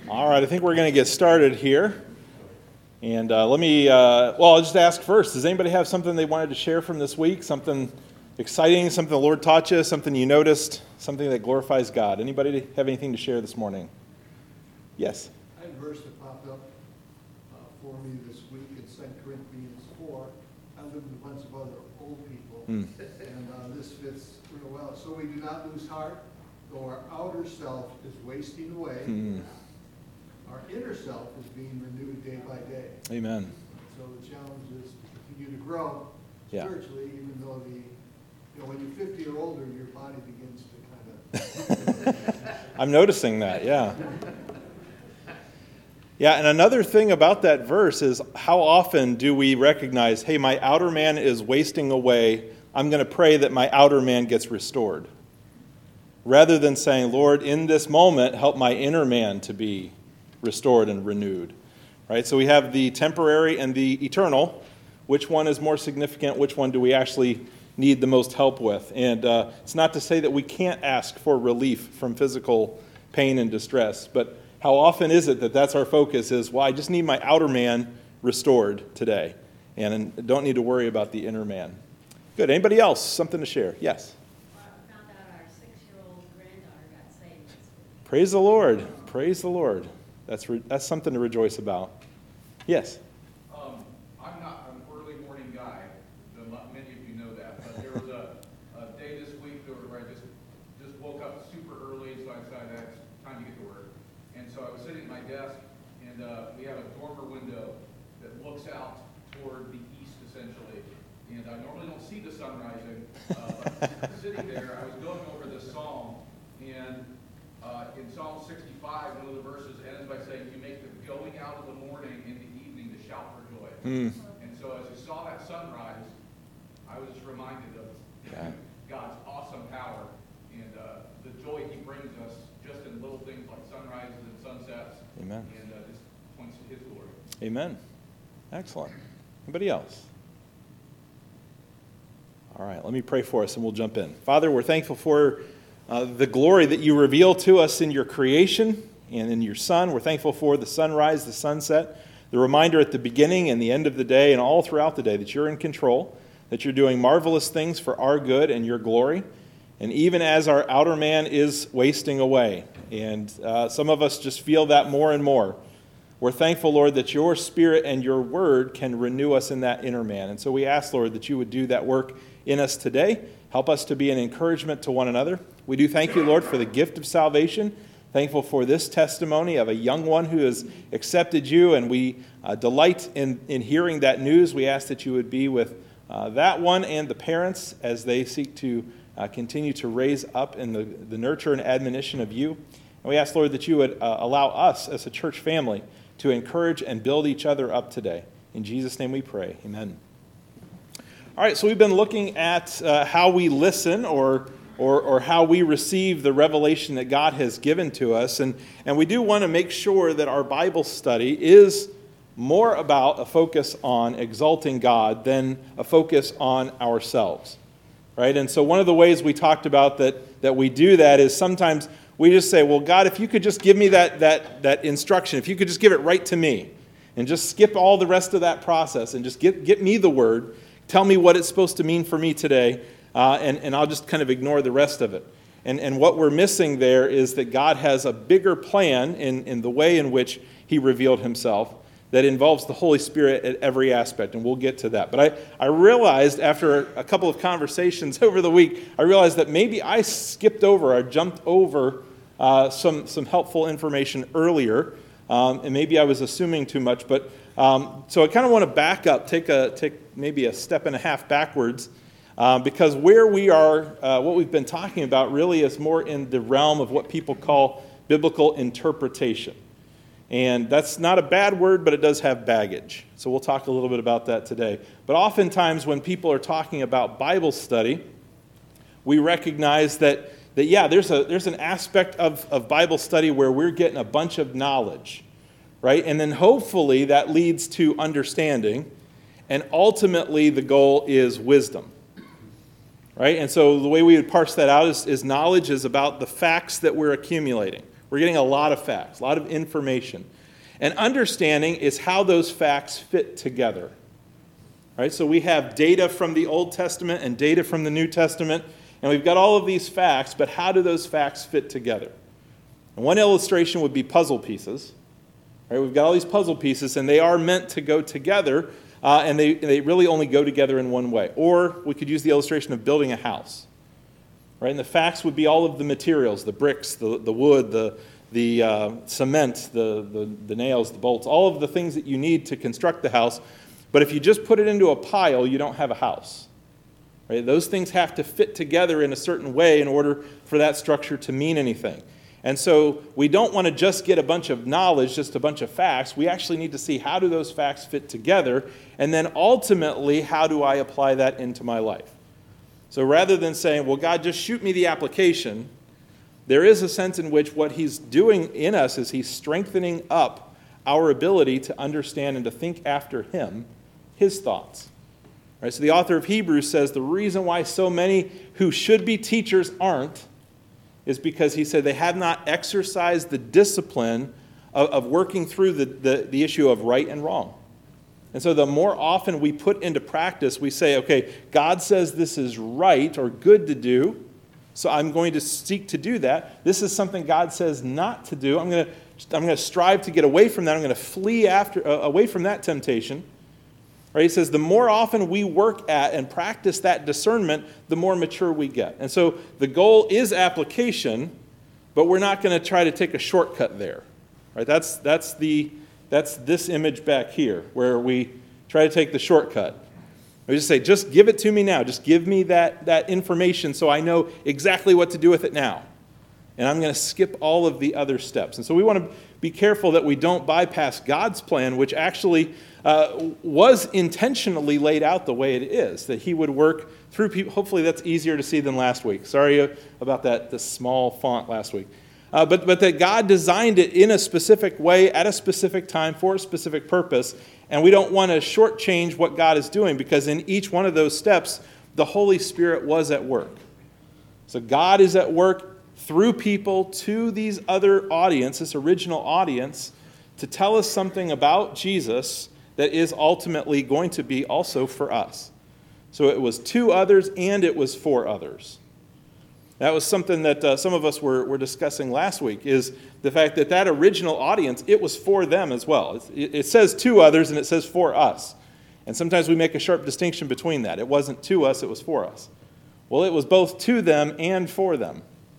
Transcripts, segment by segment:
All right, I think we're going to get started here. And I'll just ask first, does anybody have something they wanted to share from this week? Something exciting, something the Lord taught you, something you noticed, something that glorifies God? Anybody have anything to share this morning? Yes? I had a verse that popped up for me this week in 2 Corinthians 4. I live with a bunch of other old people, and this fits real well. So we do not lose heart, though our outer self is wasting away. Our inner self is being renewed day by day. Amen. So the challenge is to continue to grow spiritually, even though when you're 50 or older, your body begins to kind of... I'm noticing that, yeah. Yeah, and another thing about that verse is how often do we recognize, hey, my outer man is wasting away. I'm going to pray that my outer man gets restored. Rather than saying, Lord, in this moment, help my inner man to be restored and renewed. Right? So we have the temporary and the eternal. Which one is more significant? Which one do we actually need the most help with? And it's not to say that we can't ask for relief from physical pain and distress, but how often is it that that's our focus is, well, I just need my outer man restored today, and don't need to worry about the inner man. Good. Anybody else? Something to share? Yes? I found out our 6-year-old granddaughter got saved this week. Praise the Lord. Praise the Lord. That's something to rejoice about. Yes? I'm not an early morning guy. Many of you know that. But there was a day this week where I just woke up super early, so I decided it's time to get to work. And so I was sitting at my desk, and we have a dormer window that looks out toward the east, essentially. And I normally don't see the sun rising, but sitting there, I was going over this psalm, and in Psalm 65, one of the verses ends by saying, you make the going out of the morning and the evening to shout for joy. And so as I saw that sunrise, I was just reminded of God's awesome power and the joy he brings us just in little things like sunrises and sunsets. Amen. And just points to his glory. Amen. Excellent. Anybody else? All right, let me pray for us and we'll jump in. Father, we're thankful for the glory that you reveal to us in your creation and in your Son. We're thankful for the sunrise, the sunset, the reminder at the beginning and the end of the day and all throughout the day that you're in control, that you're doing marvelous things for our good and your glory. And even as our outer man is wasting away, and some of us just feel that more and more, we're thankful, Lord, that your Spirit and your word can renew us in that inner man. And so we ask, Lord, that you would do that work in us today. Help us to be an encouragement to one another. We do thank you, Lord, for the gift of salvation. Thankful for this testimony of a young one who has accepted you, and we delight in hearing that news. We ask that you would be with that one and the parents as they seek to continue to raise up in the nurture and admonition of you. And we ask, Lord, that you would allow us as a church family to encourage and build each other up today. In Jesus' name we pray. Amen. All right, so we've been looking at how we listen or how we receive the revelation that God has given to us. And we do want to make sure that our Bible study is more about a focus on exalting God than a focus on ourselves. Right? And so one of the ways we talked about that we do that is sometimes we just say, well, God, if you could just give me that instruction, if you could just give it right to me, and just skip all the rest of that process and just get me the word, tell me what it's supposed to mean for me today, and I'll just kind of ignore the rest of it. And what we're missing there is that God has a bigger plan in the way in which he revealed himself that involves the Holy Spirit at every aspect, and we'll get to that. But I realized after a couple of conversations over the week, I realized that maybe I skipped over or jumped over some helpful information earlier, and maybe I was assuming too much. But so I kind of want to back up, take maybe a step and a half backwards, because where we are, what we've been talking about really is more in the realm of what people call biblical interpretation. And that's not a bad word, but it does have baggage. So we'll talk a little bit about that today. But oftentimes when people are talking about Bible study, we recognize that there's an aspect of Bible study where we're getting a bunch of knowledge, right? And then hopefully that leads to understanding, and ultimately the goal is wisdom, right? And so the way we would parse that out is knowledge is about the facts that we're accumulating. We're getting a lot of facts, a lot of information. And understanding is how those facts fit together. Right? So we have data from the Old Testament and data from the New Testament, and we've got all of these facts, but how do those facts fit together? And one illustration would be puzzle pieces. Right? We've got all these puzzle pieces, and they are meant to go together, and they really only go together in one way. Or we could use the illustration of building a house. Right? And the facts would be all of the materials, the bricks, the wood, the cement, the nails, the bolts, all of the things that you need to construct the house. But if you just put it into a pile, you don't have a house. Right? Those things have to fit together in a certain way in order for that structure to mean anything. And so we don't want to just get a bunch of knowledge, just a bunch of facts. We actually need to see how do those facts fit together, and then ultimately, how do I apply that into my life? So rather than saying, well, God, just shoot me the application, there is a sense in which what he's doing in us is he's strengthening up our ability to understand and to think after him, his thoughts. Right? So the author of Hebrews says the reason why so many who should be teachers aren't is because he said they have not exercised the discipline of working through the issue of right and wrong. And so the more often we put into practice, we say, okay, God says this is right or good to do, so I'm going to seek to do that. This is something God says not to do. I'm going to strive to get away from that. I'm going to flee away from that temptation. Right? He says the more often we work at and practice that discernment, the more mature we get. And so the goal is application, but we're not going to try to take a shortcut there. Right? That's this image back here, where we try to take the shortcut. We just say, just give it to me now. Just give me that information so I know exactly what to do with it now. And I'm going to skip all of the other steps. And so we want to be careful that we don't bypass God's plan, which actually was intentionally laid out the way it is, that he would work through people. Hopefully that's easier to see than last week. Sorry about the small font last week. But that God designed it in a specific way, at a specific time, for a specific purpose. And we don't want to shortchange what God is doing, because in each one of those steps, the Holy Spirit was at work. So God is at work through people to these other audience, this original audience, to tell us something about Jesus that is ultimately going to be also for us. So it was to others and it was for others. That was something that some of us were discussing last week, is the fact that original audience, it was for them as well. It says to others and it says for us. And sometimes we make a sharp distinction between that. It wasn't to us, it was for us. Well, it was both to them and for them.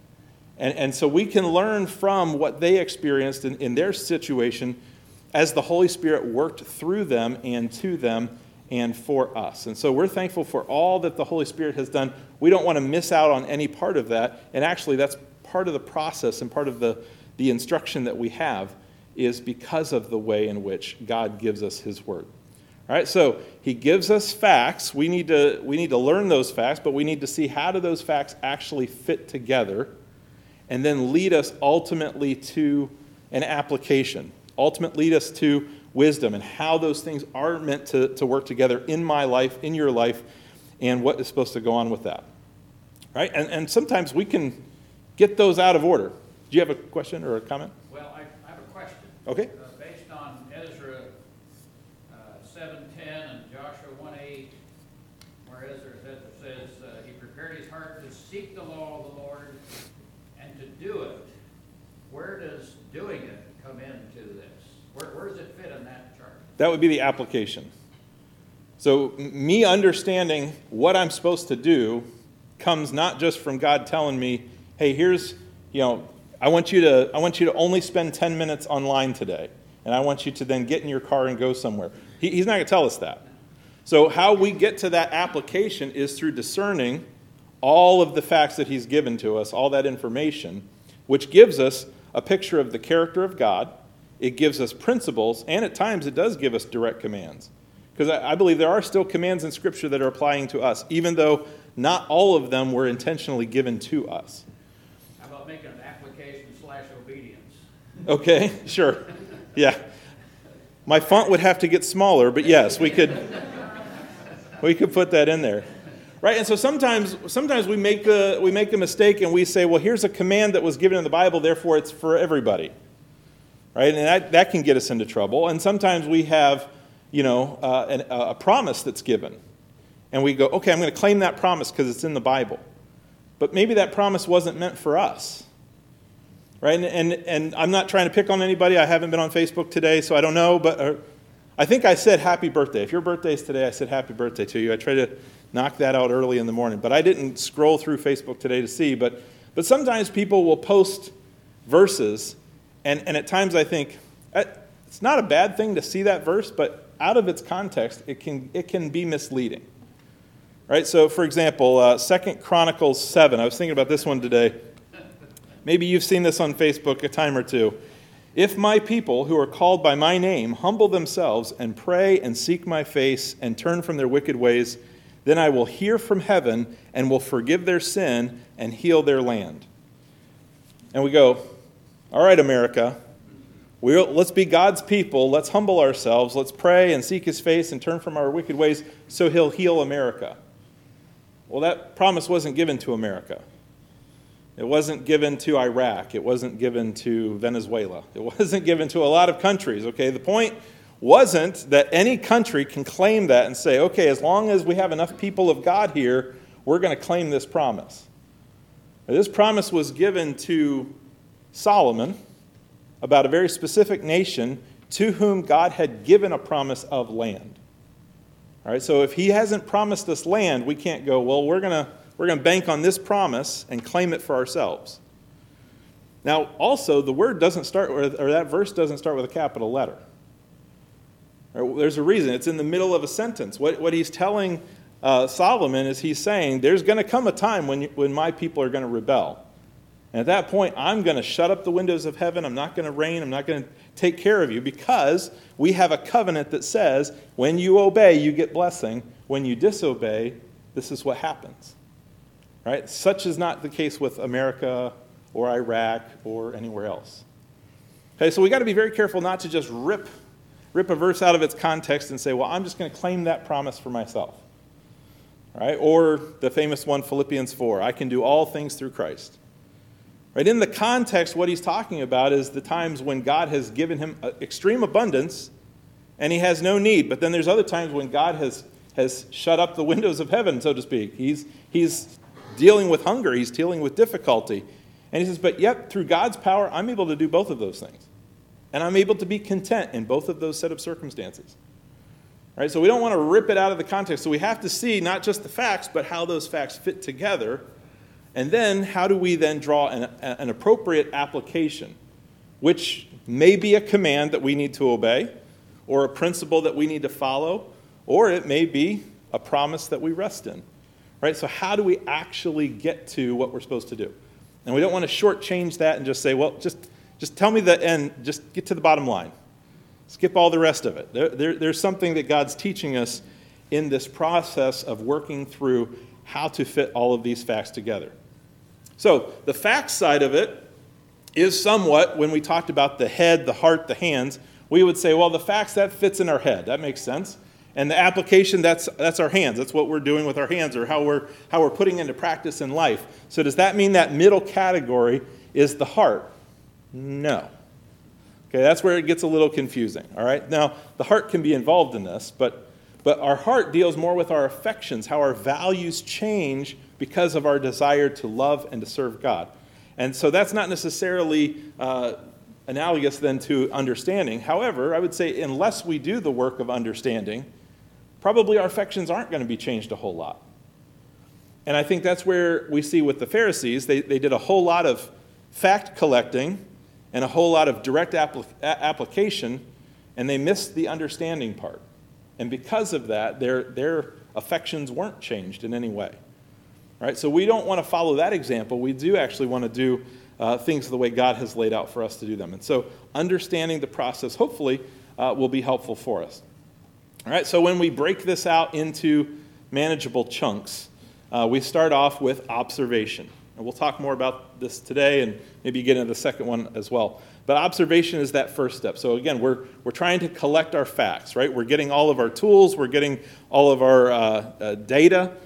And so we can learn from what they experienced in their situation as the Holy Spirit worked through them and to them and for us. And so we're thankful for all that the Holy Spirit has done. We don't want to miss out on any part of that. And actually, that's part of the process and part of the instruction that we have, is because of the way in which God gives us his word. All right, so he gives us facts. We need to learn those facts, but we need to see how do those facts actually fit together, and then lead us ultimately to an application, ultimately lead us to wisdom and how those things are meant to work together in my life, in your life, and what is supposed to go on with that. Right? And sometimes we can get those out of order. Do you have a question or a comment? Well, I have a question. Okay. Based on Ezra 7:10 and Joshua 1:8, where Ezra says he prepared his heart to seek the law of the Lord and to do it. Where does doing it come into this? Where does it fit in that chart? That would be the application. So me understanding what I'm supposed to do comes not just from God telling me, hey, here's, I want you to only spend 10 minutes online today, and I want you to then get in your car and go somewhere. He's not going to tell us that. So how we get to that application is through discerning all of the facts that he's given to us, all that information, which gives us a picture of the character of God. It gives us principles, and at times it does give us direct commands. Because I believe there are still commands in Scripture that are applying to us, even though not all of them were intentionally given to us. How about making an application/obedience? Okay, sure. Yeah. My font would have to get smaller, but yes, we could put that in there. Right? And so sometimes we make a mistake and we say, well, here's a command that was given in the Bible, therefore it's for everybody. Right? And that can get us into trouble. And sometimes we have, a promise that's given. And we go, okay, I'm going to claim that promise because it's in the Bible. But maybe that promise wasn't meant for us. Right? And I'm not trying to pick on anybody. I haven't been on Facebook today, so I don't know. But I think I said happy birthday. If your birthday is today, I said happy birthday to you. I try to knock that out early in the morning. But I didn't scroll through Facebook today to see. But sometimes people will post verses, and at times I think, it's not a bad thing to see that verse, but out of its context, it can be misleading. Right? So, for example, 2 Chronicles 7. I was thinking about this one today. Maybe you've seen this on Facebook a time or two. If my people who are called by my name humble themselves and pray and seek my face and turn from their wicked ways, then I will hear from heaven and will forgive their sin and heal their land. And we go, all right, America, let's be God's people. Let's humble ourselves. Let's pray and seek his face and turn from our wicked ways so he'll heal America. Well, that promise wasn't given to America. It wasn't given to Iraq. It wasn't given to Venezuela. It wasn't given to a lot of countries, okay? The point wasn't that any country can claim that and say, okay, as long as we have enough people of God here, we're going to claim this promise. Now, this promise was given to Solomon about a very specific nation to whom God had given a promise of land. All right, so if he hasn't promised us land, we can't go, well, we're going to bank on this promise and claim it for ourselves. Now, also, the word doesn't start with, or that verse doesn't start with a capital letter. There's a reason. It's in the middle of a sentence. What he's telling Solomon is he's saying, there's going to come a time when my people are going to rebel. And at that point, I'm going to shut up the windows of heaven. I'm not going to rain. I'm not going to take care of you because we have a covenant that says when you obey, you get blessing. When you disobey, this is what happens. Right? Such is not the case with America or Iraq or anywhere else. Okay, so we got to be very careful not to just rip a verse out of its context and say, well, I'm just going to claim that promise for myself. Right? Or the famous one, Philippians 4, I can do all things through Christ. Right? In the context, what he's talking about is the times when God has given him extreme abundance and he has no need. But then there's other times when God has shut up the windows of heaven, so to speak. He's dealing with hunger. He's dealing with difficulty. And he says, but yet, through God's power, I'm able to do both of those things. And I'm able to be content in both of those set of circumstances. Right? So we don't want to rip it out of the context. So we have to see not just the facts, but how those facts fit together. And then how do we then draw an appropriate application, which may be a command that we need to obey, or a principle that we need to follow, or it may be a promise that we rest in. Right? So how do we actually get to what we're supposed to do? And we don't want to shortchange that and just say, well, just tell me the end, just get to the bottom line. Skip all the rest of it. There's something that God's teaching us in this process of working through how to fit all of these facts together. So the facts side of it is somewhat, when we talked about the head, the heart, the hands, we would say, well, the facts, that fits in our head. That makes sense. And the application, that's our hands. That's what we're doing with our hands, or how we're putting into practice in life. So does that mean that middle category is the heart? No. Okay, that's where it gets a little confusing. All right. Now, the heart can be involved in this, but our heart deals more with our affections, how our values change because of our desire to love and to serve God. And so that's not necessarily analogous then to understanding. However, I would say unless we do the work of understanding, probably our affections aren't going to be changed a whole lot. And I think that's where we see with the Pharisees, they did a whole lot of fact collecting and a whole lot of direct application, and they missed the understanding part. And because of that, their affections weren't changed in any way. Right? So we don't want to follow that example. We do actually want to do things the way God has laid out for us to do them. And so understanding the process, hopefully, will be helpful for us. All right, so when we break this out into manageable chunks, we start off with observation. And we'll talk more about this today and maybe get into the second one as well. But observation is that first step. So again, we're trying to collect our facts, right? We're getting all of our tools. We're getting all of our data.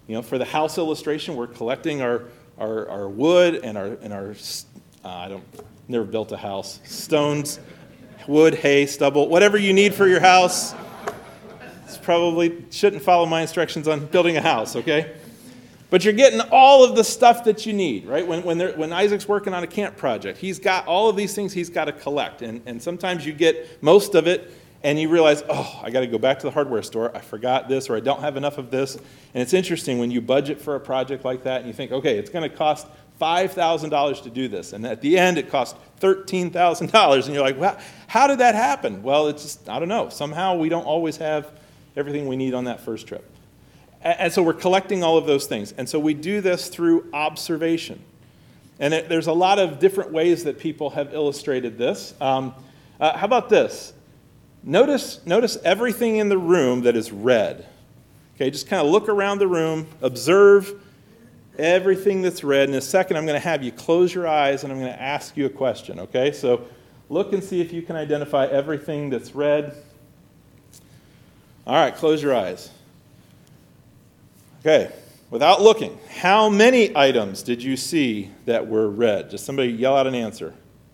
For the house illustration, we're collecting our wood and our I don't never built a house. Stones, wood, hay, stubble, whatever you need for your house. It's probably shouldn't follow my instructions on building a house, okay? But you're getting all of the stuff that you need, right? When Isaac's working on a camp project, he's got all of these things he's got to collect. And sometimes you get most of it, and you realize, oh, I got to go back to the hardware store. I forgot this, or I don't have enough of this. And it's interesting when you budget for a project like that, and you think, okay, it's going to cost $5,000 to do this. And at the end, it costs $13,000. And you're like, well, how did that happen? Well, it's just, I don't know. Somehow we don't always have everything we need on that first trip. And so we're collecting all of those things. And so we do this through observation. And there's a lot of different ways that people have illustrated this. How about this? Notice everything in the room that is red. Okay, just kind of look around the room, observe everything that's red. In a second, I'm going to have you close your eyes, and I'm going to ask you a question, okay? So look and see if you can identify everything that's red. All right, close your eyes. Okay, without looking, how many items did you see that were red? Just somebody yell out an answer.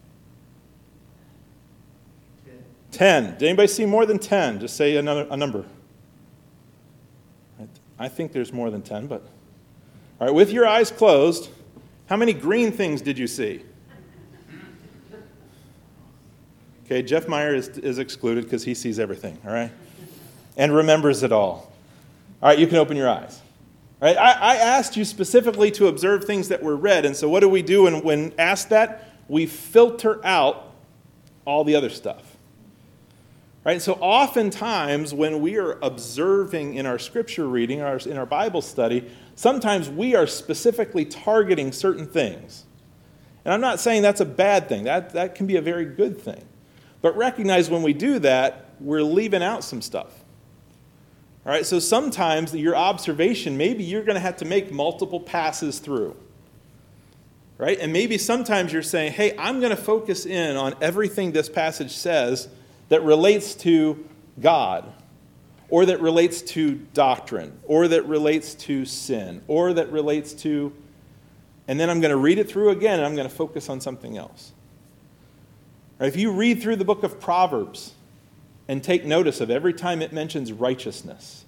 10. Did anybody see more than 10? Just say a number. I think there's more than 10, but... All right, with your eyes closed, how many green things did you see? Okay, Jeff Meyer is excluded because he sees everything, all right? And remembers it all. All right, you can open your eyes. All right, I asked you specifically to observe things that were red, and so what do we do when asked that? We filter out all the other stuff. Right, so oftentimes when we are observing in our scripture reading, in our Bible study, sometimes we are specifically targeting certain things. And I'm not saying that's a bad thing. That can be a very good thing. But recognize when we do that, we're leaving out some stuff. All right, so sometimes your observation, maybe you're going to have to make multiple passes through. Right? And maybe sometimes you're saying, hey, I'm going to focus in on everything this passage says that relates to God, or that relates to doctrine, or that relates to sin, or that relates to... And then I'm going to read it through again, and I'm going to focus on something else. Right, if you read through the book of Proverbs and take notice of every time it mentions righteousness,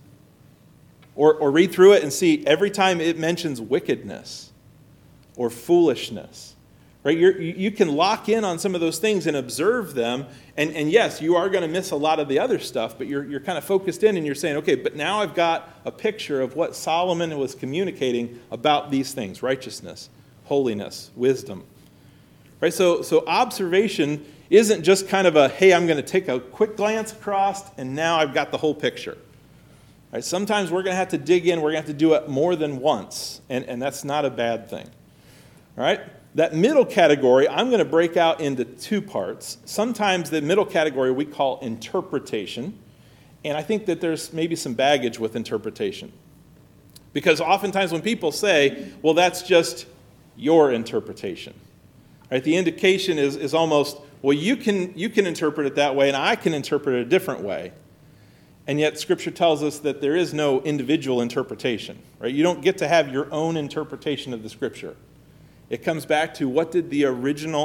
or read through it and see every time it mentions wickedness or foolishness, right? You can lock in on some of those things and observe them. And yes, you are going to miss a lot of the other stuff, but you're kind of focused in and you're saying, okay, but now I've got a picture of what Solomon was communicating about these things: righteousness, holiness, wisdom. Right? So observation isn't just kind of a, hey, I'm going to take a quick glance across and now I've got the whole picture. Right? Sometimes we're going to have to dig in, we're going to have to do it more than once, and that's not a bad thing. All right? That middle category, I'm going to break out into two parts. Sometimes the middle category we call interpretation, and I think that there's maybe some baggage with interpretation. Because oftentimes when people say, well, that's just your interpretation, right? The indication is almost, well, you can interpret it that way, and I can interpret it a different way. And yet Scripture tells us that there is no individual interpretation, right? You don't get to have your own interpretation of the Scripture. It comes back to what did the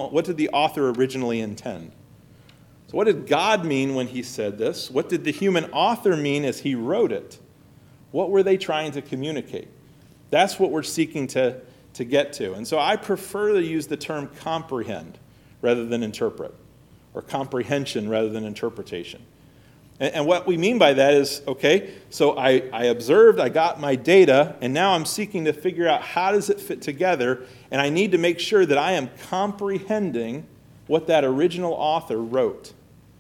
author originally intend? So what did God mean when he said this? What did the human author mean as he wrote it? What were they trying to communicate? That's what we're seeking to get to. And so I prefer to use the term comprehend rather than interpret, or comprehension rather than interpretation. And what we mean by that is, okay, so I observed, I got my data, and now I'm seeking to figure out how does it fit together, and I need to make sure that I am comprehending what that original author wrote.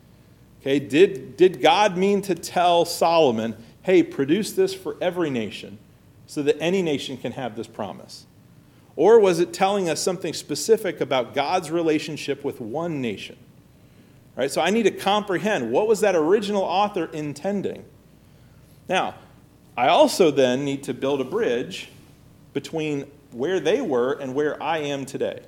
Okay, did God mean to tell Solomon, hey, produce this for every nation so that any nation can have this promise? Or was it telling us something specific about God's relationship with one nation? Right, so I need to comprehend what was that original author intending. Now, I also then need to build a bridge between where they were and where I am today.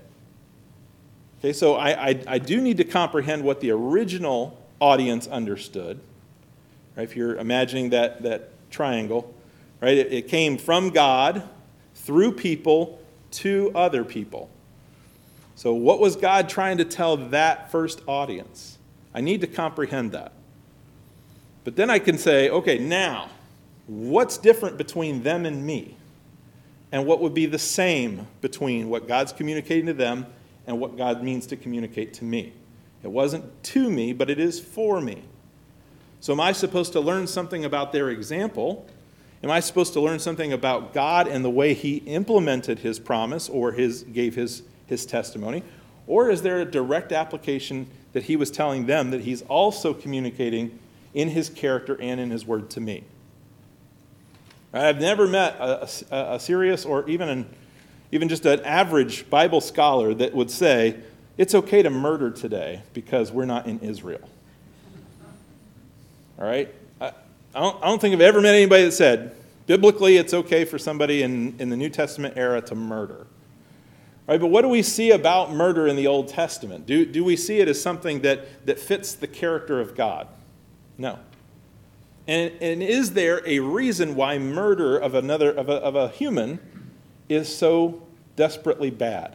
Okay, so I do need to comprehend what the original audience understood. Right, if you're imagining that triangle, right? It came from God through people to other people. So what was God trying to tell that first audience? I need to comprehend that. But then I can say, okay, now, what's different between them and me? And what would be the same between what God's communicating to them and what God means to communicate to me? It wasn't to me, but it is for me. So am I supposed to learn something about their example? Am I supposed to learn something about God and the way he implemented his promise or gave his testimony? Or is there a direct application that he was telling them that he's also communicating in his character and in his word to me? I've never met a serious or even just an average Bible scholar that would say, it's okay to murder today because we're not in Israel. All right? I don't think I've ever met anybody that said, biblically it's okay for somebody in the New Testament era to murder. All right, but what do we see about murder in the Old Testament? Do we see it as something that fits the character of God? No. And is there a reason why murder of a human is so desperately bad?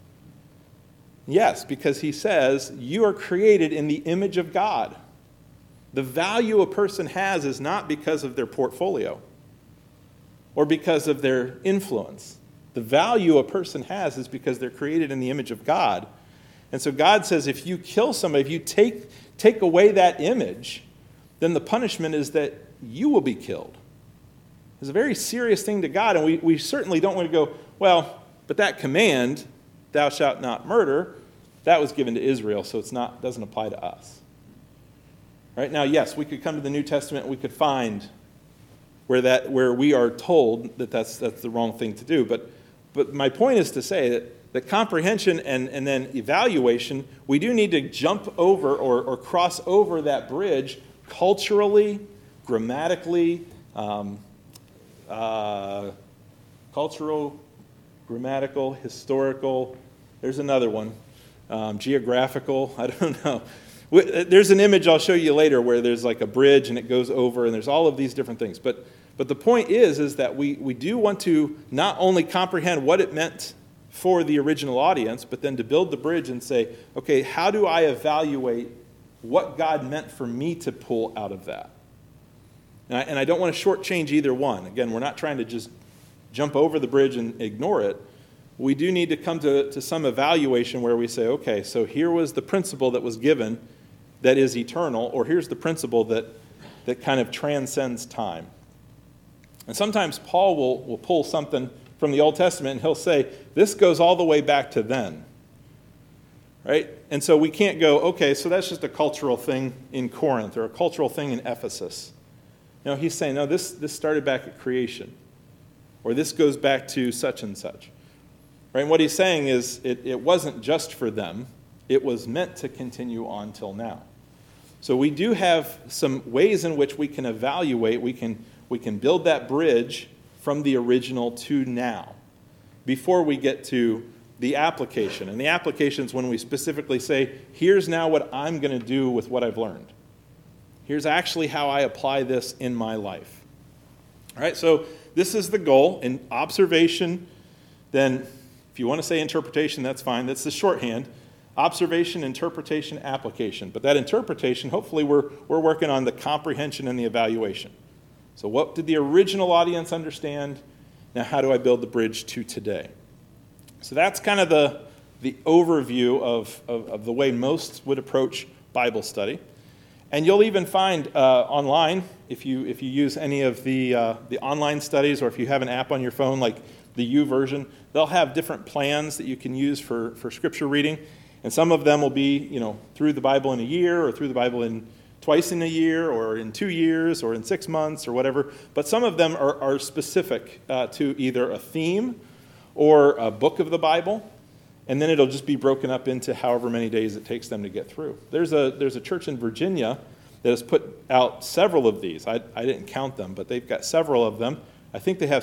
Yes, because he says you are created in the image of God. The value a person has is not because of their portfolio or because of their influence. The value a person has is because they're created in the image of God. And so God says if you kill somebody, if you take away that image, then the punishment is that you will be killed. It's a very serious thing to God, and we certainly don't want to go, well, but that command, thou shalt not murder, that was given to Israel, so doesn't apply to us. Right now, yes, we could come to the New Testament and we could find where we are told that that's the wrong thing to do. But my point is to say that comprehension and then evaluation, we do need to jump over or cross over that bridge culturally, grammatically, cultural, grammatical, historical, there's another one, geographical, I don't know. There's an image I'll show you later where there's like a bridge and it goes over and there's all of these different things. But the point is that we do want to not only comprehend what it meant for the original audience, but then to build the bridge and say, okay, how do I evaluate what God meant for me to pull out of that? And I don't want to shortchange either one. Again, we're not trying to just jump over the bridge and ignore it. We do need to come to some evaluation where we say, okay, so here was the principle that was given that is eternal, or here's the principle that kind of transcends time. And sometimes Paul will pull something from the Old Testament and he'll say, this goes all the way back to then. Right? And so we can't go, okay, so that's just a cultural thing in Corinth or a cultural thing in Ephesus. No, he's saying, no, this started back at creation. Or this goes back to such and such. Right? And what he's saying is it wasn't just for them. It was meant to continue on till now. So we do have some ways in which we can evaluate, we can build that bridge from the original to now before we get to the application. And the application is when we specifically say, here's now what I'm going to do with what I've learned. Here's actually how I apply this in my life. All right, so this is the goal. In observation, then if you want to say interpretation, that's fine. That's the shorthand. Observation, interpretation, application. But that interpretation, hopefully we're working on the comprehension and the evaluation. So what did the original audience understand? Now how do I build the bridge to today? So that's kind of the overview of the way most would approach Bible study. And you'll even find online, if you use any of the online studies, or if you have an app on your phone like the YouVersion, they'll have different plans that you can use for scripture reading. And some of them will be, through the Bible in a year, or through the Bible in twice in a year, or in 2 years, or in 6 months, or whatever. But some of them are specific to either a theme or a book of the Bible. And then it'll just be broken up into however many days it takes them to get through. There's a church in Virginia that has put out several of these. I didn't count them, but they've got several of them. I think they have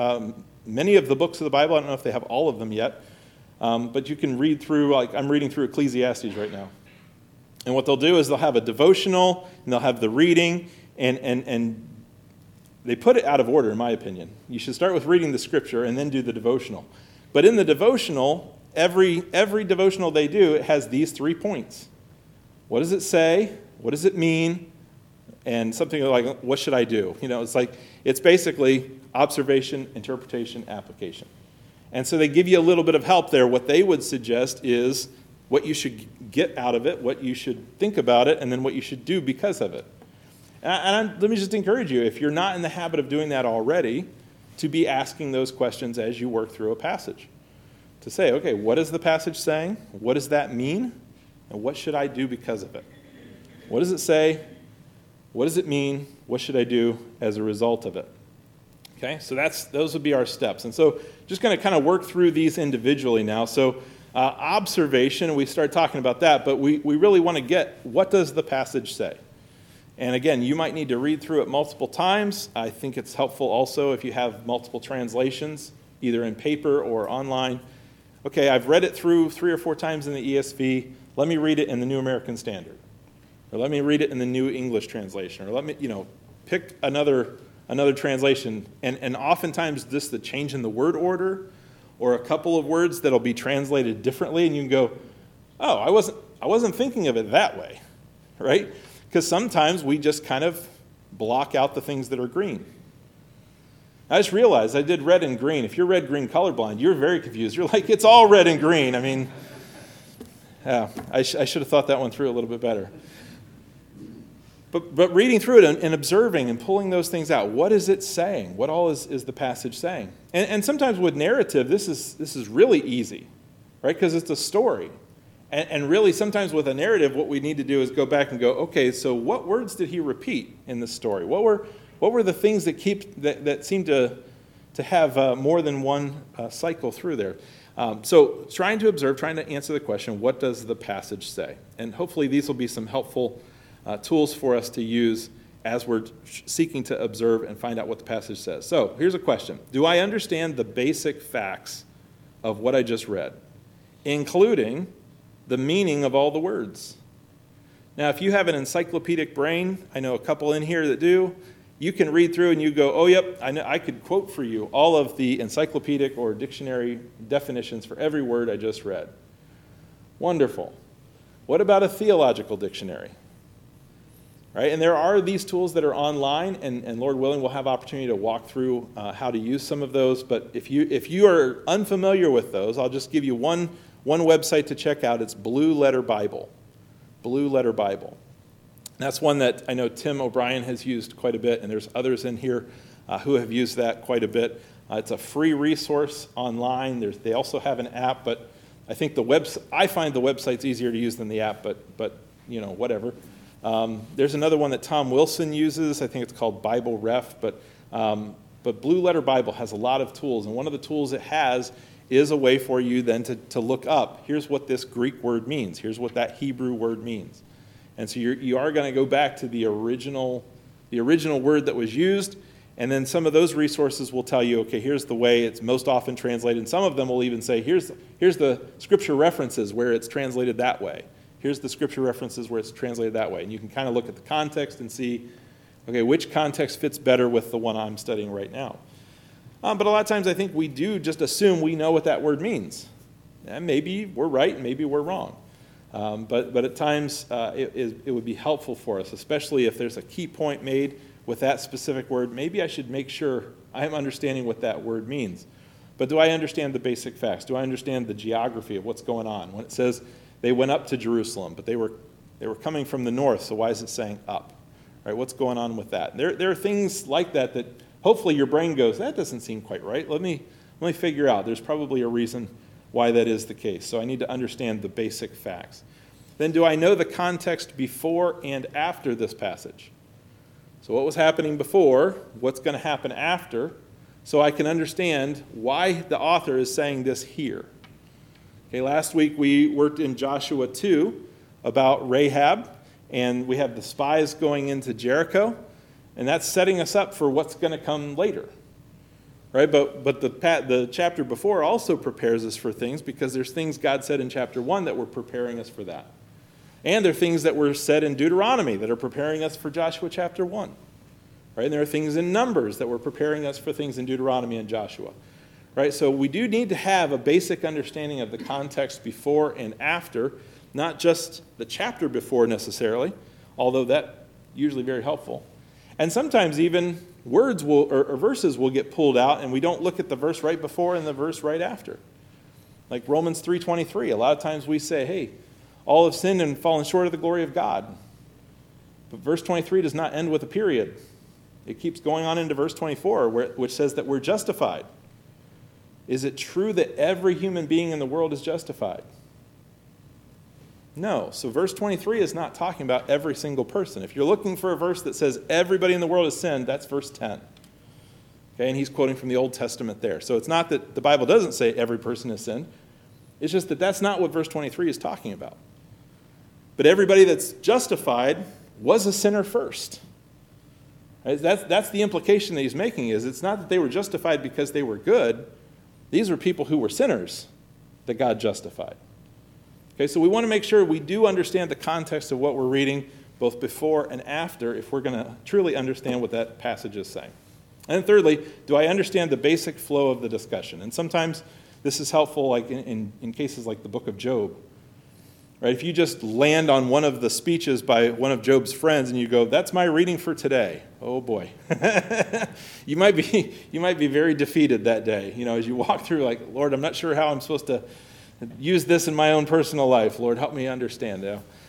many of the books of the Bible. I don't know if they have all of them yet. But you can read through, like I'm reading through Ecclesiastes right now. And what they'll do is they'll have a devotional, and they'll have the reading, and they put it out of order, in my opinion. You should start with reading the scripture and then do the devotional. But in the devotional, every devotional they do, it has these 3 points. What does it say? What does it mean? And something like, what should I do? It's basically observation, interpretation, application. And so they give you a little bit of help there. What they would suggest is what you should get out of it, what you should think about it, and then what you should do because of it. Let me just encourage you, if you're not in the habit of doing that already, to be asking those questions as you work through a passage. To say, okay, what is the passage saying? What does that mean? And what should I do because of it? What does it say? What does it mean? What should I do as a result of it? Okay, so those would be our steps. And so just going to kind of work through these individually now. So observation, we start talking about that, but we really want to get, what does the passage say? And again, you might need to read through it multiple times. I think it's helpful also if you have multiple translations, either in paper or online. Okay, I've read it through 3 or 4 times in the ESV. Let me read it in the New American Standard. Or let me read it in the New English Translation. Or let me, pick another translation. And oftentimes just the change in the word order or a couple of words that'll be translated differently, and you can go, oh, I wasn't thinking of it that way, right? Because sometimes we just kind of block out the things that are green. I just realized I did red and green. If you're red, green, colorblind, you're very confused. You're like, it's all red and green. I mean, yeah, I should have thought that one through a little bit better. But reading through it and observing and pulling those things out, what is it saying? What all is the passage saying? And sometimes with narrative, this is really easy, right? Because it's a story. And really, sometimes with a narrative, what we need to do is go back and go, okay, so what words did he repeat in the story? What were the things that seemed to have more than one cycle through there? So trying to observe, trying to answer the question, what does the passage say? And hopefully these will be some helpful tools for us to use as we're seeking to observe and find out what the passage says. So here's a question. Do I understand the basic facts of what I just read, including the meaning of all the words? Now, if you have an encyclopedic brain, I know a couple in here that do, you can read through and you go, oh, yep, I could quote for you all of the encyclopedic or dictionary definitions for every word I just read. Wonderful. What about a theological dictionary? Right? And there are these tools that are online, and Lord willing, we'll have opportunity to walk through how to use some of those. But if you are unfamiliar with those, I'll just give you one website to check out. It's Blue Letter Bible. Blue Letter Bible. That's one that I know Tim O'Brien has used quite a bit, and there's others in here who have used that quite a bit. It's a free resource online. They also have an app, but I think I find the website's easier to use than the app, but whatever. There's another one that Tom Wilson uses. I think it's called Bible Ref, but Blue Letter Bible has a lot of tools, and one of the tools it has is a way for you then to look up, here's what this Greek word means, here's what that Hebrew word means. And so you are going to go back to the original word that was used, and then some of those resources will tell you, okay, here's the way it's most often translated, and some of them will even say, here's the scripture references where it's translated that way. Here's the scripture references where it's translated that way. And you can kind of look at the context and see, okay, which context fits better with the one I'm studying right now. But a lot of times I think we do just assume we know what that word means. And maybe we're right, maybe we're wrong. But at times it would be helpful for us, especially if there's a key point made with that specific word. Maybe I should make sure I'm understanding what that word means. But do I understand the basic facts? Do I understand the geography of what's going on? When it says they went up to Jerusalem, but they were coming from the north, so why is it saying up? Right? What's going on with that? There are things like that hopefully your brain goes, that doesn't seem quite right. Let me figure out. There's probably a reason why that is the case. So I need to understand the basic facts. Then do I know the context before and after this passage? So what was happening before, what's going to happen after, so I can understand why the author is saying this here. Okay, last week we worked in Joshua 2 about Rahab, and we have the spies going into Jericho, and that's setting us up for what's going to come later. Right? But the chapter before also prepares us for things, because there's things God said in chapter 1 that were preparing us for that. And there are things that were said in Deuteronomy that are preparing us for Joshua chapter 1. right? And there are things in Numbers that were preparing us for things in Deuteronomy and Joshua, right? So we do need to have a basic understanding of the context before and after, not just the chapter before necessarily, although that usually very helpful. And sometimes even words will or verses will get pulled out, and we don't look at the verse right before and the verse right after. Like Romans 3:23, a lot of times we say, hey, all have sinned and fallen short of the glory of God. But verse 23 does not end with a period. It keeps going on into verse 24, which says that we're justified. Is it true that every human being in the world is justified? No. So verse 23 is not talking about every single person. If you're looking for a verse that says everybody in the world has sinned, that's verse 10. Okay, and he's quoting from the Old Testament there. So it's not that the Bible doesn't say every person has sinned. It's just that that's not what verse 23 is talking about. But everybody that's justified was a sinner first. Right? That's the implication that he's making, is it's not that they were justified because they were good. These were people who were sinners that God justified. Okay, so we want to make sure we do understand the context of what we're reading, both before and after, if we're going to truly understand what that passage is saying. And then thirdly, do I understand the basic flow of the discussion? And sometimes this is helpful, like in cases like the book of Job. Right? If you just land on one of the speeches by one of Job's friends and you go, that's my reading for today. Oh boy. you might be very defeated that day. You know, as you walk through, like, Lord, I'm not sure how I'm supposed to use this in my own personal life. Lord, help me understand.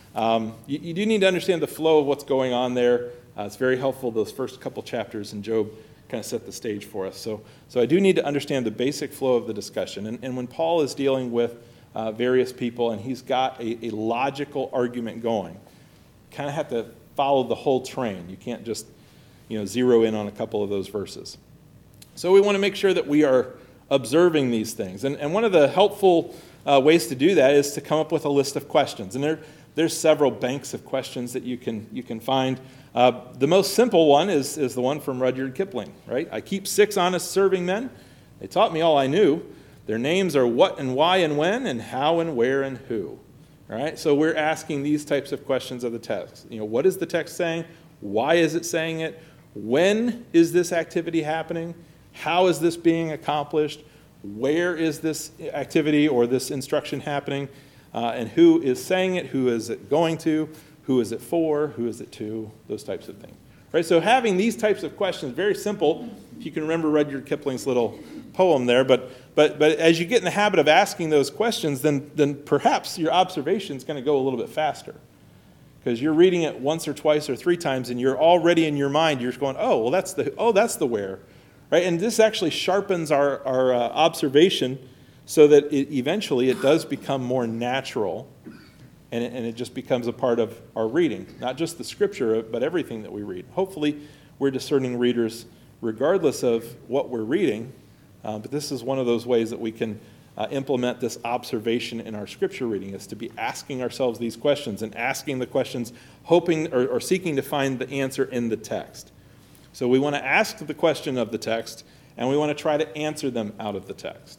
You do need to understand the flow of what's going on there. It's very helpful. Those first couple chapters in Job kind of set the stage for us. So I do need to understand the basic flow of the discussion. And when Paul is dealing with various people and he's got a logical argument going, you kind of have to follow the whole train. You can't just zero in on a couple of those verses. So we want to make sure that we are observing these things. And one of the helpful ways to do that is to come up with a list of questions. And there's several banks of questions that you can find. The most simple one is the one from Rudyard Kipling, right? I keep 6 honest serving men. They taught me all I knew. Their names are what and why and when and how and where and who. All right? So we're asking these types of questions of the text. What is the text saying? Why is it saying it? When is this activity happening? How is this being accomplished? Where is this activity or this instruction happening? And who is saying it? Who is it going to? Who is it for? Who is it to? Those types of things. Right? So having these types of questions, very simple, if you can remember Rudyard Kipling's little poem there, but as you get in the habit of asking those questions, then perhaps your observation is going to go a little bit faster. Because you're reading it once or twice or 3 times, and you're already in your mind, you're going, that's the where. Right? And this actually sharpens our observation so that eventually it does become more natural, and it just becomes a part of our reading. Not just the scripture, but everything that we read. Hopefully, we're discerning readers regardless of what we're reading, but this is one of those ways that we can implement this observation in our scripture reading, is to be asking ourselves these questions and asking the questions, hoping or seeking to find the answer in the text. So we want to ask the question of the text, and we want to try to answer them out of the text.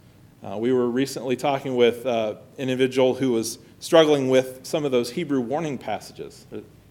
We were recently talking with an individual who was struggling with some of those Hebrews warning passages.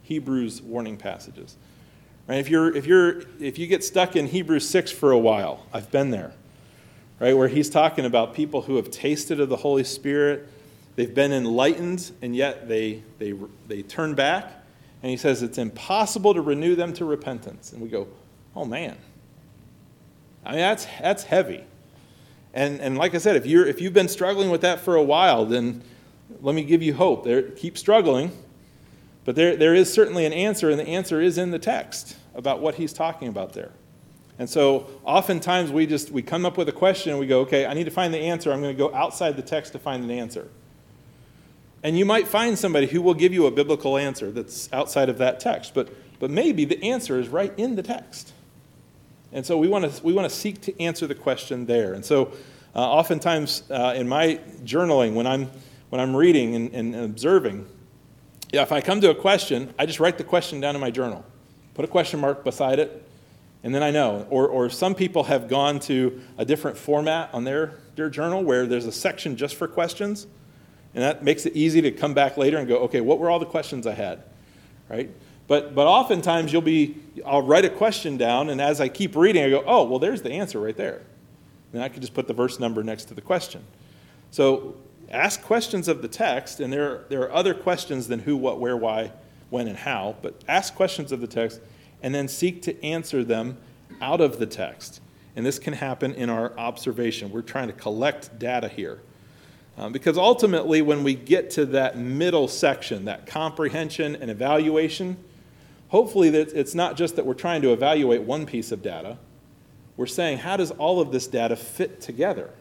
Right? If you get stuck in Hebrews 6 for a while, I've been there, right? Where he's talking about people who have tasted of the Holy Spirit, they've been enlightened, and yet they turn back. And he says it's impossible to renew them to repentance. And we go, oh man. I mean, that's heavy. And like I said, if you've been struggling with that for a while, then let me give you hope. Keep struggling. But there is certainly an answer, and the answer is in the text about what he's talking about there. And so oftentimes we come up with a question and we go, okay, I need to find the answer. I'm going to go outside the text to find an answer. And you might find somebody who will give you a biblical answer that's outside of that text, but maybe the answer is right in the text. And so we want to seek to answer the question there. And so oftentimes in my journaling, when I'm reading and observing, if I come to a question, I just write the question down in my journal, put a question mark beside it, and then I know. Or some people have gone to a different format on their journal where there's a section just for questions. And that makes it easy to come back later and go, okay, what were all the questions I had, right? But oftentimes I'll write a question down, and as I keep reading, I go, oh, well, there's the answer right there. Then I could just put the verse number next to the question. So ask questions of the text, and there are other questions than who, what, where, why, when, and how, but ask questions of the text and then seek to answer them out of the text. And this can happen in our observation. We're trying to collect data here. Because ultimately, when we get to that middle section, that comprehension and evaluation, hopefully it's not just that we're trying to evaluate one piece of data. We're saying, how does all of this data fit together?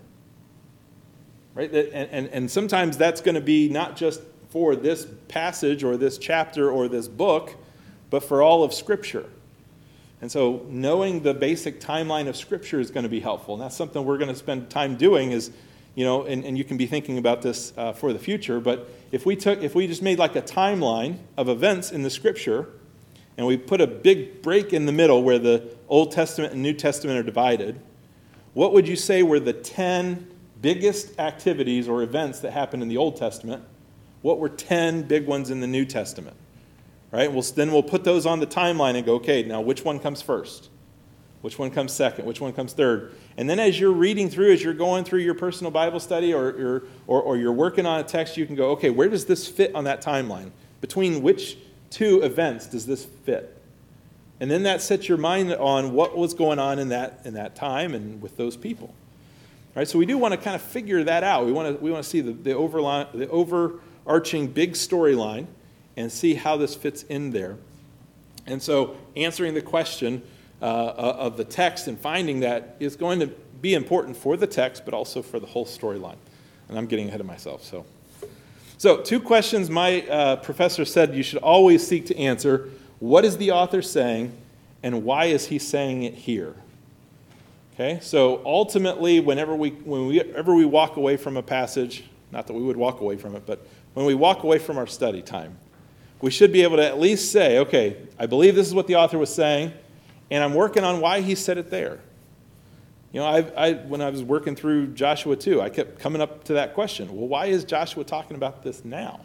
Right? And sometimes that's going to be not just for this passage or this chapter or this book, but for all of Scripture. And so knowing the basic timeline of Scripture is going to be helpful. And that's something we're going to spend time doing is, and you can be thinking about this for the future, but if we just made like a timeline of events in the Scripture, and we put a big break in the middle where the Old Testament and New Testament are divided, what would you say were the 10 biggest activities or events that happened in the Old Testament? What were 10 big ones in the New Testament? Right? Then we'll put those on the timeline and go, okay, now which one comes first? Which one comes second? Which one comes third? And then as you're reading through, as you're going through your personal Bible study or you're working on a text, you can go, okay, where does this fit on that timeline? Between which two events does this fit? And then that sets your mind on what was going on in that time and with those people. All right, so we do want to kind of figure that out. We want to see the overarching big storyline and see how this fits in there. And so answering the question of the text and finding that is going to be important for the text, but also for the whole storyline. And I'm getting ahead of myself. So 2 questions my professor said you should always seek to answer. What is the author saying, and why is he saying it here? Okay, so ultimately, whenever we walk away from a passage, not that we would walk away from it, but when we walk away from our study time, we should be able to at least say, okay, I believe this is what the author was saying, and I'm working on why he said it there. When I was working through Joshua 2, I kept coming up to that question. Well, why is Joshua talking about this now?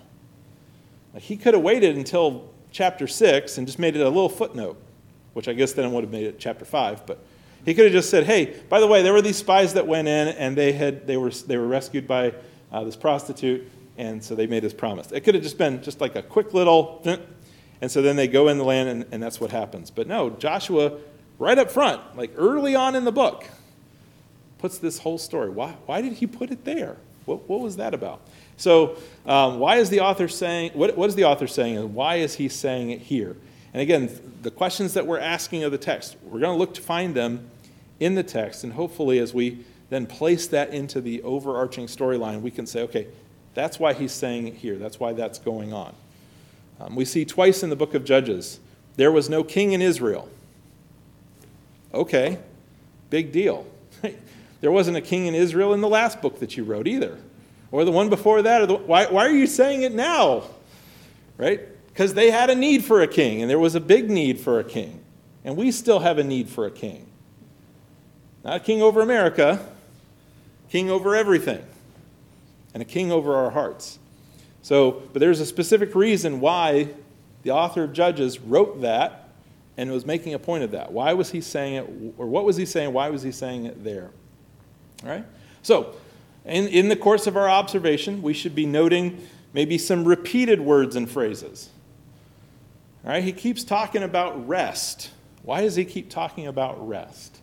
He could have waited until chapter 6 and just made it a little footnote, which I guess then would have made it chapter 5, but he could have just said, hey, by the way, there were these spies that went in, and they were rescued by this prostitute, and so they made this promise. It could have just been just like a quick little, and so then they go in the land, and that's what happens. But no, Joshua, right up front, like early on in the book, puts this whole story. Why did he put it there? What was that about? So why is the author saying, what is the author saying, and why is he saying it here? And again, the questions that we're asking of the text, we're going to look to find them in the text, and hopefully as we then place that into the overarching storyline, we can say, okay, that's why he's saying it here. That's why that's going on. We see twice in the book of Judges, there was no king in Israel. Okay, big deal. There wasn't a king in Israel in the last book that you wrote either. Or the one before that. Why are you saying it now? Right? Because they had a need for a king, and there was a big need for a king. And we still have a need for a king. Not a king over America, king over everything. And a king over our hearts. But there's a specific reason why the author of Judges wrote that and was making a point of that. Why was he saying it, or what was he saying? Why was he saying it there? All right? So, in the course of our observation, we should be noting maybe some repeated words and phrases. All right? He keeps talking about rest. Why does he keep talking about rest?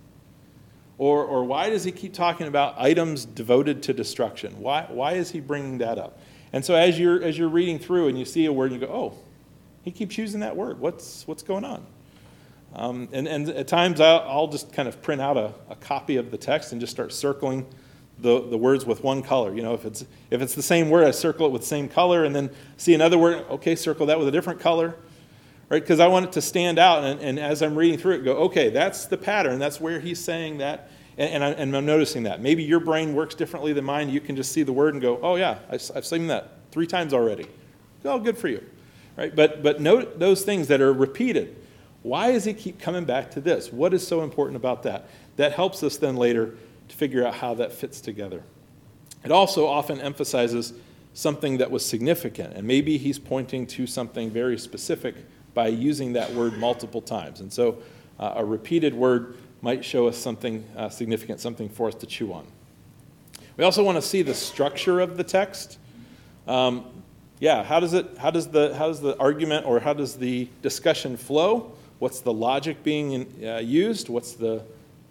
Or why does he keep talking about items devoted to destruction? Why is he bringing that up? And so as you're reading through and you see a word, you go, oh, he keeps using that word. What's going on? And at times I'll just kind of print out a copy of the text and just start circling the words with one color. If it's the same word, I circle it with the same color, and then see another word, okay, circle that with a different color. Right? Because I want it to stand out, and as I'm reading through it, go, okay, that's the pattern. That's where he's saying that, and I'm noticing that. Maybe your brain works differently than mine. You can just see the word and go, oh yeah, I've seen that 3 times already. Oh, good for you. Right? But note those things that are repeated. Why does he keep coming back to this? What is so important about that? That helps us then later to figure out how that fits together. It also often emphasizes something that was significant, and maybe he's pointing to something very specific by using that word multiple times. And so a repeated word might show us something significant, something for us to chew on. We also want to see the structure of the text. How does the argument or how does the discussion flow? What's the logic being used? What's the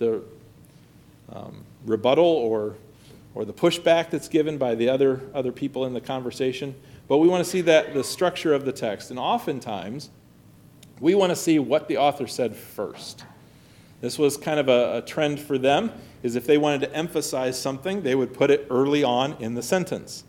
rebuttal or the pushback that's given by the other people in the conversation? But we want to see that the structure of the text. And oftentimes, we want to see what the author said first. This was kind of a trend for them, is if they wanted to emphasize something, they would put it early on in the sentence.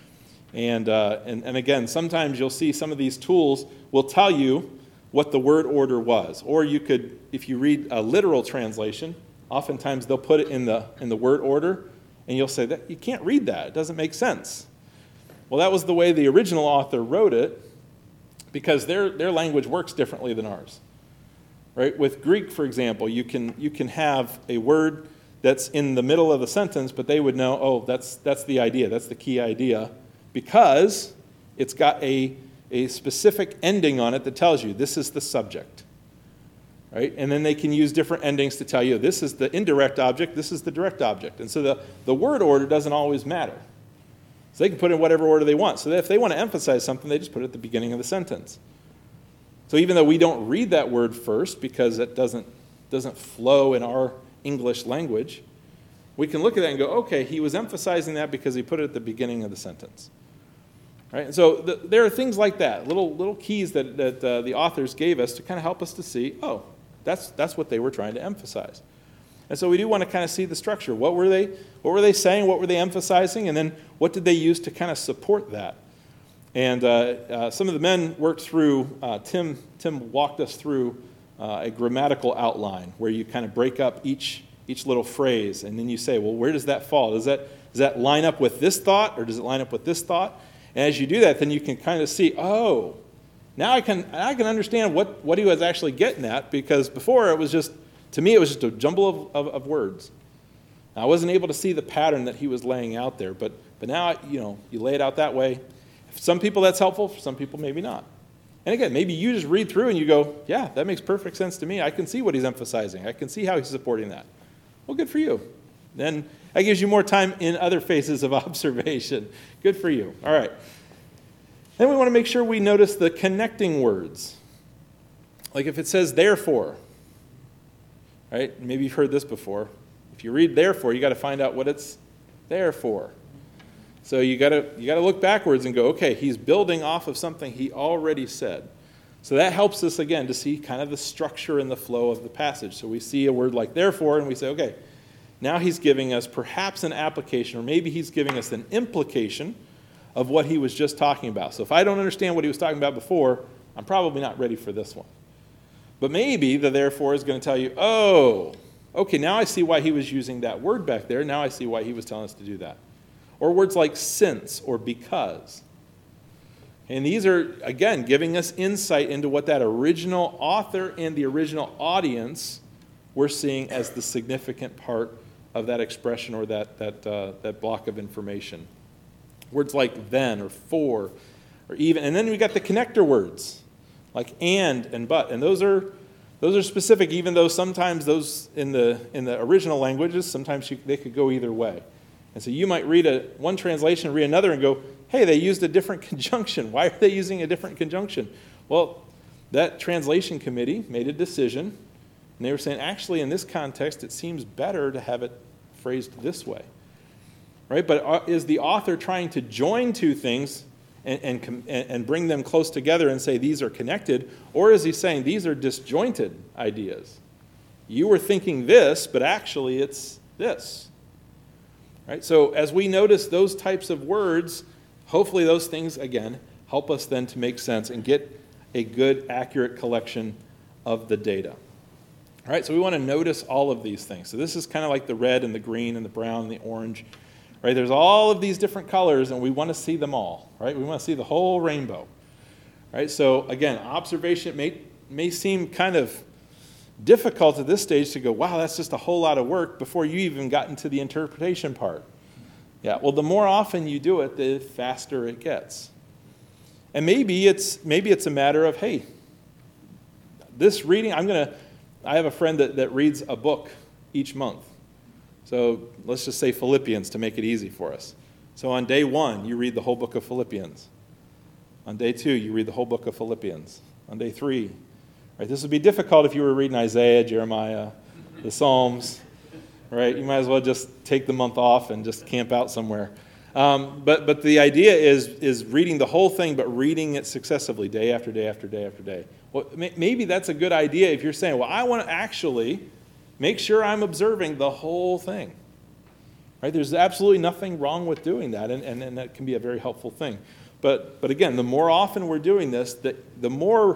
And again, sometimes you'll see some of these tools will tell you what the word order was. Or you could, if you read a literal translation, oftentimes they'll put it in the word order, and you'll say, that you can't read that. It doesn't make sense. Well, that was the way the original author wrote it, because their language works differently than ours. Right? With Greek, for example, you can have a word that's in the middle of the sentence, but they would know, oh, that's the idea, that's the key idea, because it's got a specific ending on it that tells you this is the subject. Right? And then they can use different endings to tell you this is the indirect object, this is the direct object. And so the word order doesn't always matter. So they can put in whatever order they want. So that if they want to emphasize something, they just put it at the beginning of the sentence. So even though we don't read that word first because it doesn't flow in our English language, we can look at that and go, okay, he was emphasizing that because he put it at the beginning of the sentence. Right? And so there are things like that, little keys that the authors gave us to kind of help us to see, oh, that's what they were trying to emphasize. And so we do want to kind of see the structure. What were they saying? What were they emphasizing? And then what did they use to kind of support that? And some of the men worked through, Tim walked us through a grammatical outline where you kind of break up each little phrase, and then you say, well, where does that fall? Does that line up with this thought, or does it line up with this thought? And as you do that, then you can kind of see, oh, now I can understand what he was actually getting at, because before it was just, to me, it was just a jumble of words. Now, I wasn't able to see the pattern that he was laying out there, but now, you lay it out that way. For some people that's helpful, for some people maybe not. And again, maybe you just read through and you go, yeah, that makes perfect sense to me. I can see what he's emphasizing. I can see how he's supporting that. Well, good for you. Then that gives you more time in other phases of observation. Good for you. All right. Then we want to make sure we notice the connecting words. Like if it says therefore, right? Maybe you've heard this before. If you read therefore, you got to find out what it's there for. So you got to look backwards and go, okay, he's building off of something he already said. So that helps us, again, to see kind of the structure and the flow of the passage. So we see a word like therefore, and we say, okay, now he's giving us perhaps an application, or maybe he's giving us an implication of what he was just talking about. So if I don't understand what he was talking about before, I'm probably not ready for this one. But maybe the therefore is going to tell you, oh, okay, now I see why he was using that word back there. Now I see why he was telling us to do that. Or words like since or because. And these are, again, giving us insight into what that original author and the original audience were seeing as the significant part of that expression or that block of information. Words like then or for or even. And then we got the connector words like and but. And those are specific, even though sometimes those in the original languages, sometimes they could go either way. And so you might read one translation, read another, and go, hey, they used a different conjunction. Why are they using a different conjunction? Well, that translation committee made a decision, and they were saying, actually, in this context, it seems better to have it phrased this way. Right? But is the author trying to join two things and bring them close together and say these are connected, or is he saying these are disjointed ideas? You were thinking this, but actually it's this. Right? So as we notice those types of words, hopefully those things, again, help us then to make sense and get a good, accurate collection of the data. All right, so we want to notice all of these things. So this is kind of like the red and the green and the brown and the orange. Right? There's all of these different colors, and we want to see them all. Right? We want to see the whole rainbow. Right? So again, observation may seem kind of difficult at this stage to go, wow, that's just a whole lot of work before you even got into the interpretation part. Yeah, well, the more often you do it, the faster it gets. And maybe it's a matter of, hey, this reading, I have a friend that reads a book each month. So let's just say Philippians to make it easy for us. So on day 1, you read the whole book of Philippians. On day 2, you read the whole book of Philippians. On day 3, right? This would be difficult if you were reading Isaiah, Jeremiah, the Psalms, right? You might as well just take the month off and just camp out somewhere. But the idea is reading the whole thing, but reading it successively, day after day after day after day. Well, maybe that's a good idea if you're saying, well, I want to actually make sure I'm observing the whole thing. Right? There's absolutely nothing wrong with doing that, and that can be a very helpful thing. But again, the more often we're doing this, the more,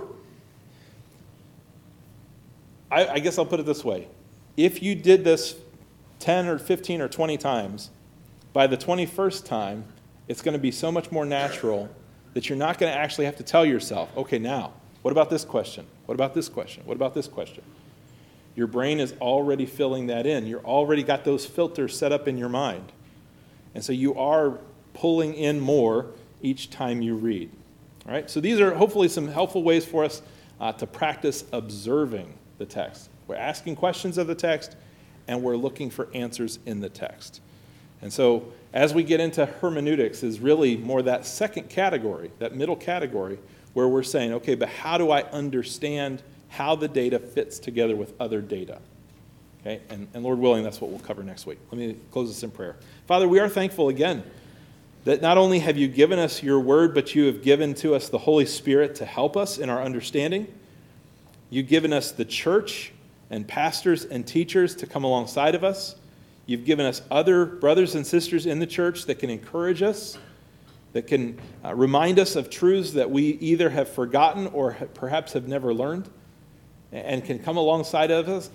I guess I'll put it this way. If you did this 10 or 15 or 20 times, by the 21st time, it's going to be so much more natural that you're not going to actually have to tell yourself, okay, now, what about this question? What about this question? What about this question? Your brain is already filling that in. You've already got those filters set up in your mind. And so you are pulling in more each time you read. All right? So these are hopefully some helpful ways for us to practice observing the text. We're asking questions of the text, and we're looking for answers in the text. And so as we get into hermeneutics is really more that second category, that middle category, where we're saying, okay, but how do I understand how the data fits together with other data? Okay, and Lord willing, that's what we'll cover next week. Let me close this in prayer. Father, we are thankful again that not only have you given us your word, but you have given to us the Holy Spirit to help us in our understanding. You've given us the church and pastors and teachers to come alongside of us. You've given us other brothers and sisters in the church that can encourage us, that can remind us of truths that we either have forgotten or perhaps have never learned, and can come alongside us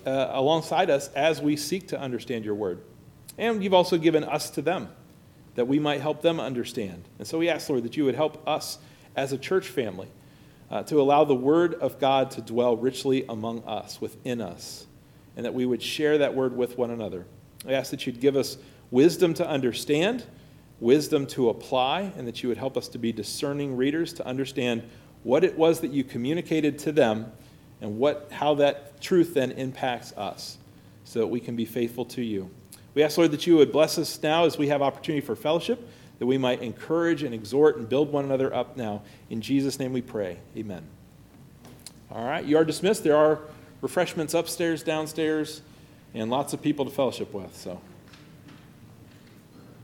as we seek to understand your word. And you've also given us to them, that we might help them understand. And so we ask, Lord, that you would help us as a church family to allow the word of God to dwell richly among us, within us, and that we would share that word with one another. I ask that you'd give us wisdom to understand, wisdom to apply, and that you would help us to be discerning readers to understand what it was that you communicated to them and how that truth then impacts us so that we can be faithful to you. We ask, Lord, that you would bless us now as we have opportunity for fellowship, that we might encourage and exhort and build one another up now. In Jesus' name we pray. Amen. All right, you are dismissed. There are refreshments upstairs, downstairs, and lots of people to fellowship with. So